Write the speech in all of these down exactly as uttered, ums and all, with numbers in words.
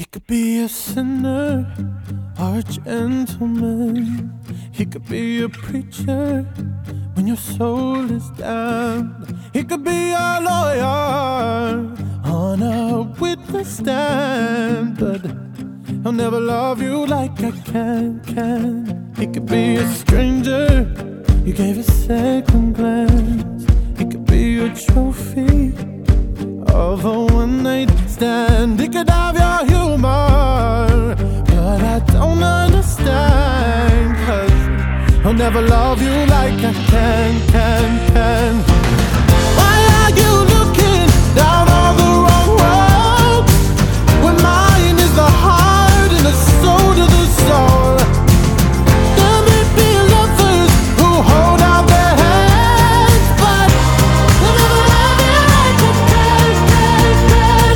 He could be a sinner or a gentleman. He could be a preacher when your soul is damned. He could be a lawyer on a witness stand, but he'll never love you like I can, can. He could be a stranger you gave a second glance. He could be a trophy of a one-night stand. He could have your humor, but I don't understand, 'cause he'll never love you like I can, can, can. Why are you looking down on the wrong road when mine is the heart and the soul to the soul? There may be lovers who hold out their hands, but they'll never love you like I can, can, can.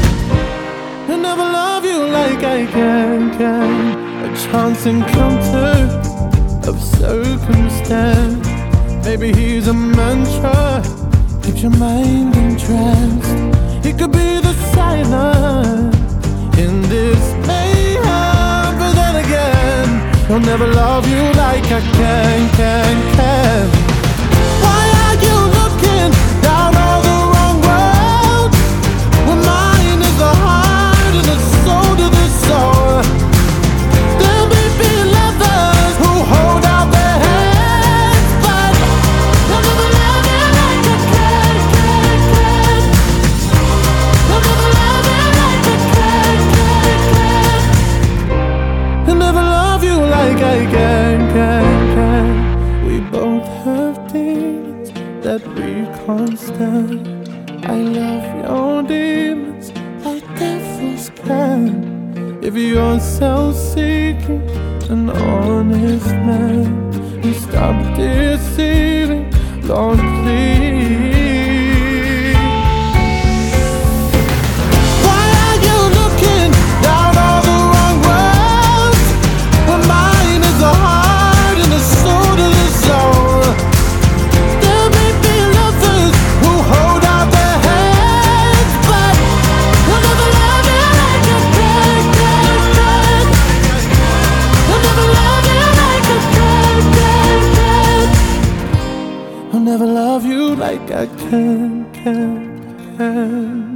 They'll never love you like I can, can. A chance encounter of circumstance. Maybe he's a mantra, keeps your mind entranced. He could be the silence in this mayhem, but then again, he'll never love you like I can, can, can. Why are you looking down on the wrong road when mine is the heart and the soul to the soul? There may be lovers who hold out their hands, but they'll never love you like I can, can, can. They'll never love you like I can, can, can. They'll never love you like I can, can, can. We both have demons that we can't stand. I love your demons like devils can. If you're self-seeking, an honest man, you stop deceiving, Lord, please. Why are you looking down on the wrong road when mine is the heart and the soul to the soul? There may be lovers who hold out their hands, but they'll never love you like I can, can, can. They'll never love you like I can, can, can. I'll never love you like I can, can, can.